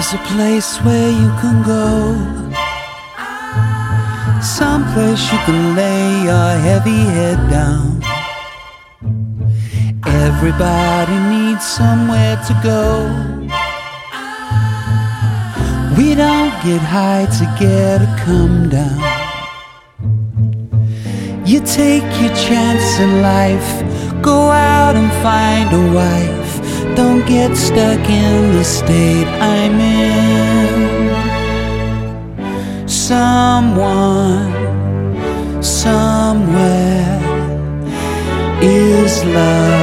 There's a place where you can go, someplace you can lay your heavy head down. Everybody needs somewhere to go. We don't get high to get a come down. You take your chance in life, go out and find a wife. Don't get stuck in the state I'm in. Someone, somewhere is love.